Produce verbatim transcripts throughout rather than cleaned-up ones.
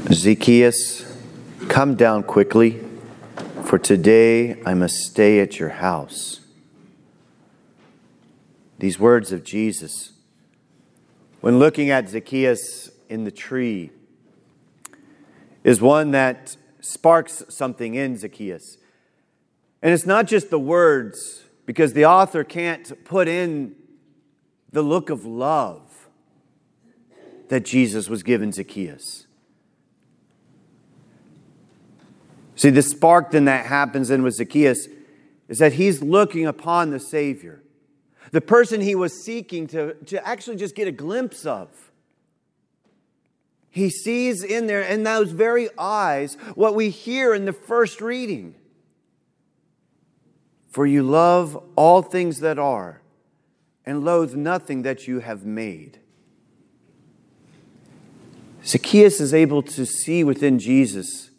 Zacchaeus, come down quickly, for today I must stay at your house. These words of Jesus, when looking at Zacchaeus in the tree, is one that sparks something in Zacchaeus. And it's not just the words, because the author can't put in the look of love that Jesus was giving Zacchaeus. See, the spark then that happens in with Zacchaeus is that he's looking upon the Savior, the person he was seeking to, to actually just get a glimpse of. He sees in there, in those very eyes, what we hear in the first reading. For you love all things that are, and loathe nothing that you have made. Zacchaeus is able to see within Jesus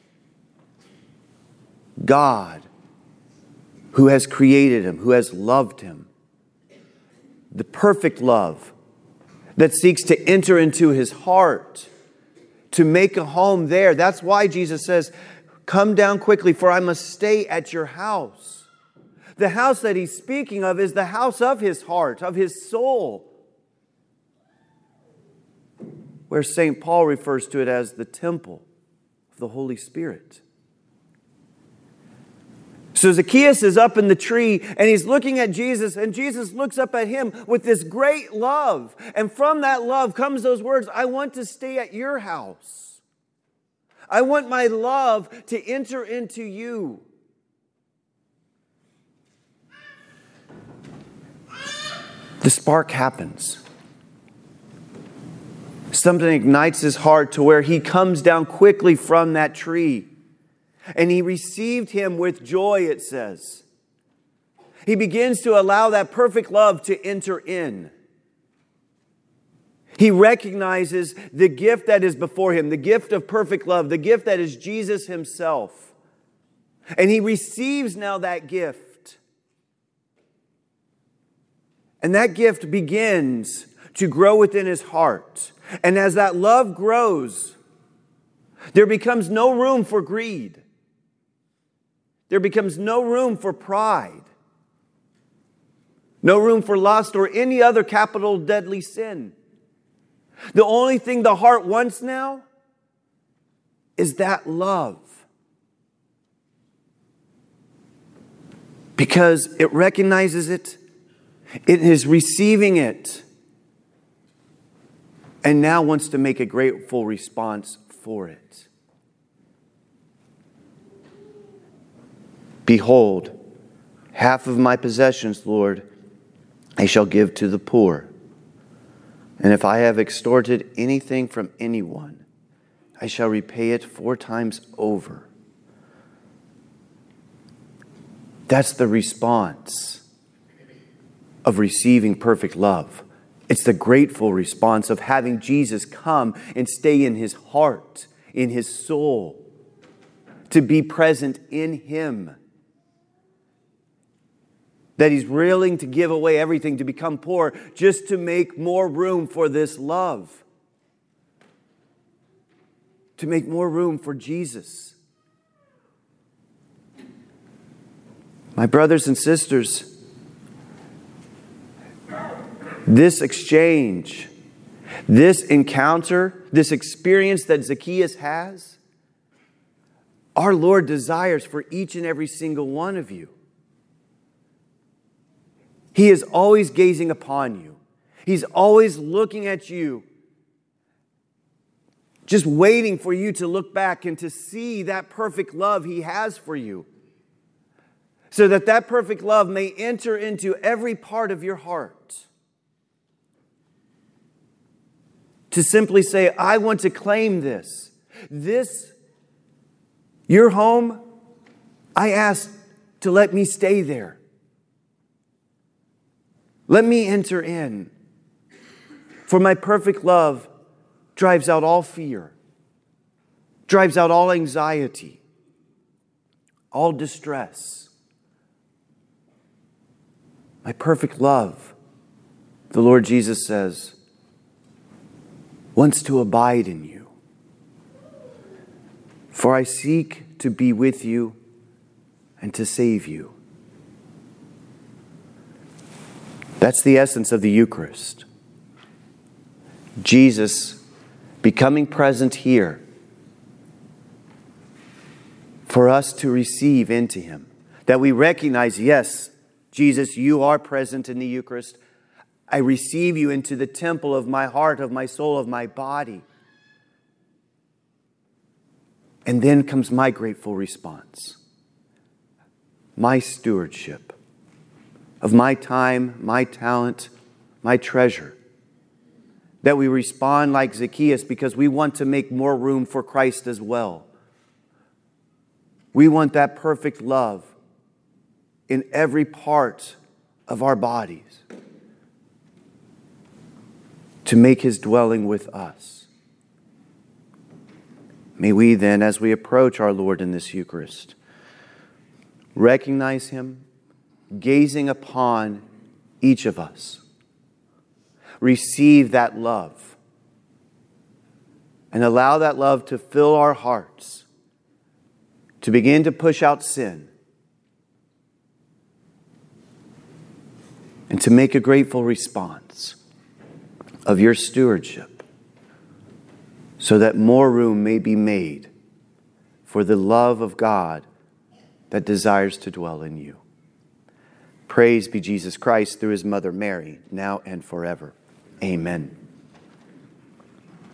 God, who has created him, who has loved him. The perfect love that seeks to enter into his heart, to make a home there. That's why Jesus says, come down quickly, for I must stay at your house. The house that he's speaking of is the house of his heart, of his soul, where Saint Paul refers to it as the temple of the Holy Spirit. So Zacchaeus is up in the tree and he's looking at Jesus, and Jesus looks up at him with this great love. And from that love comes those words, I want to stay at your house. I want my love to enter into you. The spark happens. Something ignites his heart to where he comes down quickly from that tree. And he received him with joy, it says. He begins to allow that perfect love to enter in. He recognizes the gift that is before him, the gift of perfect love, the gift that is Jesus himself. And he receives now that gift. And that gift begins to grow within his heart. And as that love grows, there becomes no room for greed. There becomes no room for pride. No room for lust or any other capital deadly sin. The only thing the heart wants now is that love. Because it recognizes it. It is receiving it. And now wants to make a grateful response for it. Behold, half of my possessions, Lord, I shall give to the poor. And if I have extorted anything from anyone, I shall repay it four times over. That's the response of receiving perfect love. It's the grateful response of having Jesus come and stay in his heart, in his soul, to be present in him. That he's willing to give away everything, to become poor, just to make more room for this love. To make more room for Jesus. My brothers and sisters, this exchange, this encounter, this experience that Zacchaeus has, our Lord desires for each and every single one of you. He is always gazing upon you. He's always looking at you, just waiting for you to look back and to see that perfect love He has for you, so that that perfect love may enter into every part of your heart. To simply say, I want to claim this. This, your home, I ask to let me stay there. Let me enter in. For my perfect love drives out all fear, drives out all anxiety, all distress. My perfect love, the Lord Jesus says, wants to abide in you. For I seek to be with you and to save you. That's the essence of the Eucharist. Jesus becoming present here for us to receive into Him. That we recognize, yes, Jesus, you are present in the Eucharist. I receive you into the temple of my heart, of my soul, of my body. And then comes my grateful response. My stewardship of my time, my talent, my treasure. That we respond like Zacchaeus because we want to make more room for Christ as well. We want that perfect love in every part of our bodies to make His dwelling with us. May we then, as we approach our Lord in this Eucharist, recognize Him gazing upon each of us. Receive that love and allow that love to fill our hearts, to begin to push out sin, and to make a grateful response of your stewardship so that more room may be made for the love of God that desires to dwell in you. Praise be Jesus Christ through His Mother Mary, now and forever. Amen.